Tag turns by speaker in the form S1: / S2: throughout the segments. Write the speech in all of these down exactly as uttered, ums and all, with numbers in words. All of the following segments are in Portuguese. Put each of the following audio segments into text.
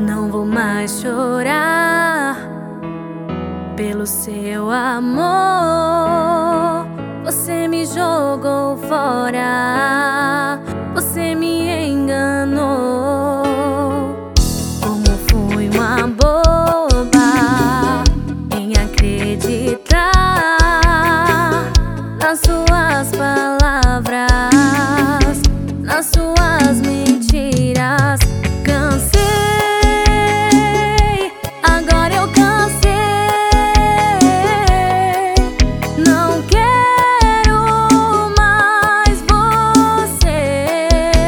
S1: Não vou mais chorar pelo seu amor. Você me jogou fora, você me enganou. Como fui uma boba em acreditar nas suas palavras, nas suas mentiras. Cansei, agora eu cansei. Não quero mais você.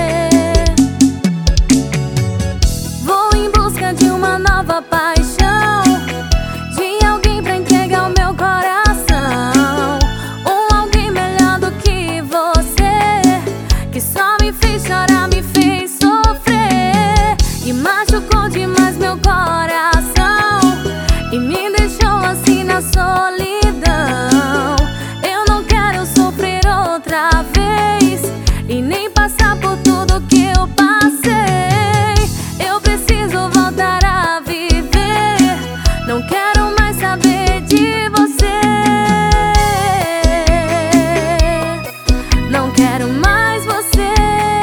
S1: Vou em busca de uma nova paixão, de alguém pra entregar o meu coração. Ou alguém melhor do que você, que só me fez chorar, me fez sofrer e machucou demais meu coração e me deixou assim na solidão. Eu não quero sofrer outra vez e nem passar por tudo que eu passei. Eu preciso voltar a viver, não quero mais saber de você. Não quero mais você.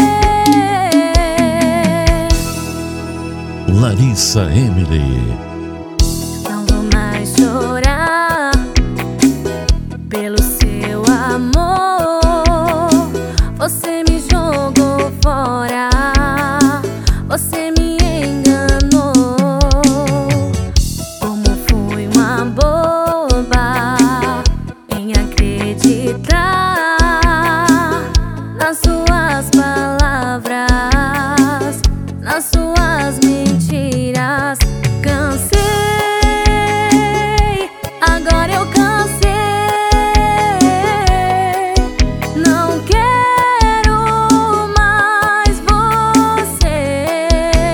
S2: Larissa Emily.
S1: Não vou mais chorar pelo seu amor. Você me jogou fora, você me enganou. Como fui uma boba em acreditar nas suas palavras, nas suas mentiras. Cansei, agora eu cansei. Não quero mais você.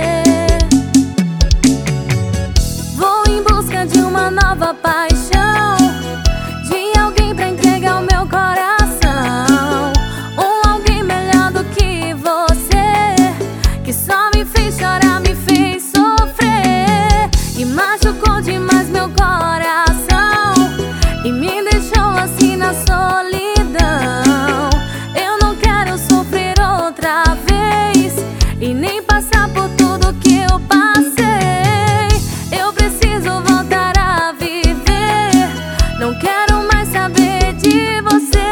S1: Vou em busca de uma nova paixão, de alguém pra entregar o meu coração. Ou alguém melhor do que você, que só me fez chorar, me fez sofrer e machucou demais meu coração e me deixou assim na solidão. Eu não quero sofrer outra vez e nem passar por tudo que eu passei. Eu preciso voltar a viver, não quero mais saber de você.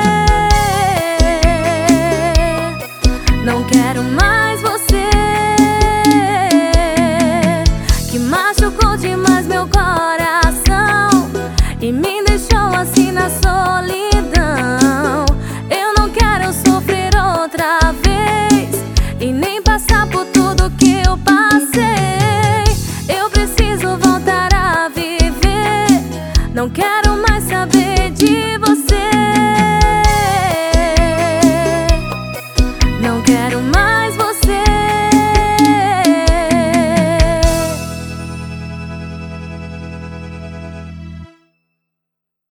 S1: Não quero mais você, que machucou demais meu coração e me deixou assim na solidão.